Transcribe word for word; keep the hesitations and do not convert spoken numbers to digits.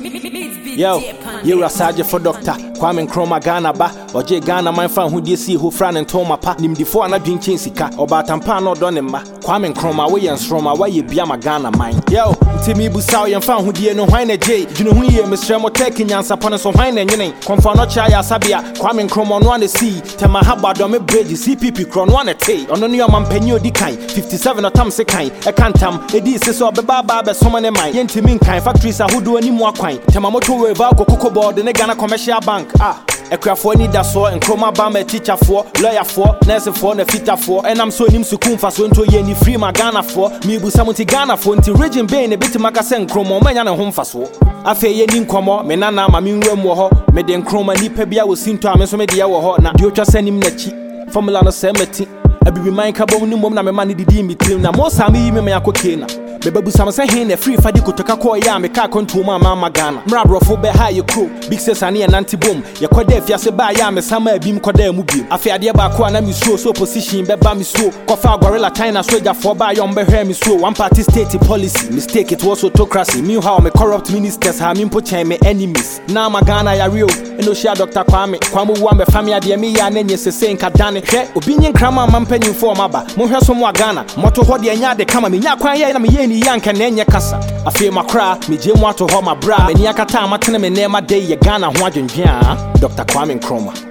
Yo, you're a sergeant for Doctor Kwame Nkrumah Ghana ba Oje Ghana man fan who desi who fran and toma pa nim defo na dwinchen sika oba tampa no do ne ma Kwame Nkrumah we yen stroma wa ye bia ma Ghana man yo ntimi busaw yen fan who die no hwan na je dwunu hu ye mesrem otaki nyansa pone so hwan na nyene komfa no cha ya sabia Kwame Nkrumah no na si tema haba do me bridge C P P kro no na te ono ne yoma mpanyi odi kan fifty-seven otam se kan e kantam edi se so obeba ba be so ne man yentimi nkan factories ahudo ani mu akwan tema moto we ba kokoko board ne Ghana Commercial Bank ah Ekrafo ni da so Nkrumah ba ma teacher for lawyer for nurse for na fitter for enam so nim sukun fa so nto ye ni free ma Ghana for mi bu samuti Ghana for nti region be ne bitima ka se Nkrumah manya ne ho mfa so afa ye ni nkomo me nana ma me nwam wo ho me de Nkrumah nipa bia wo sinto a me so me de ye wo ho na de otwa sanim na chi formula no se meti abibi man ka bom ni mom na me ma ne didi mi tim na mo sa me yi me me akoke na Bebabu samse hin na free fadi kutoka ko ya me ka kontu ma ma Ghana mrabrofo be ha ye crew big sis ane nanti bom ye koda afiase ba ya me sama abim koda mu biem afi ade ba ko na mi suo so position be ba mi suo kofa gorilla China soldier for ba yom be hwe mi suo one party state policy mistake it was autocracy me how me corrupt ministers ha me mpo chen me enemies na ma Ghana ya real eno shia Doctor Kwame Kwame wa me family ade me ya na nye sese nka dane hwe obi nyi nkrama mampanyin fo maba mo hwe so mo Ghana moto ho de anya de kama me nya kwan ye na me ye ni yanka na enye kasa afi makra me je mu ato ho ma bra me ni akata amatene me nema dey ye Ghana ho adwendwen a Doctor Kwame Nkrumah